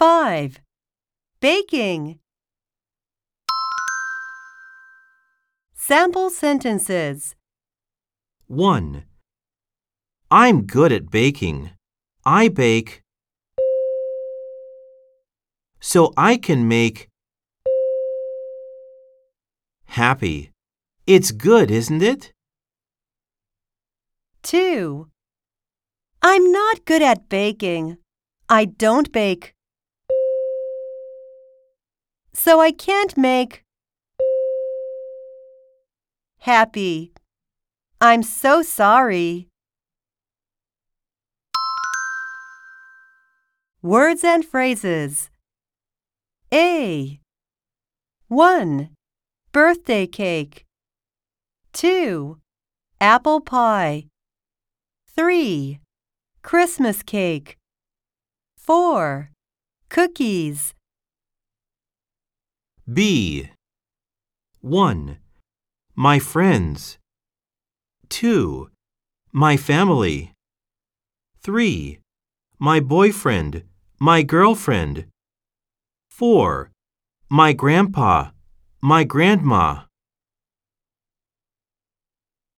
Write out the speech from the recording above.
5. Baking. Sample sentences. 1. I'm good at baking. I bake so I can make happy. It's good, isn't it? 2. I'm not good at baking. I don't bake. So I can't make happy. I'm so sorry. Words and phrases. A. 1. Birthday cake. 2. Apple pie. 3. Christmas cake. 4. Cookies. B. 1. My friends. 2. My family. 3. My boyfriend, my girlfriend. 4. My grandpa, my grandma.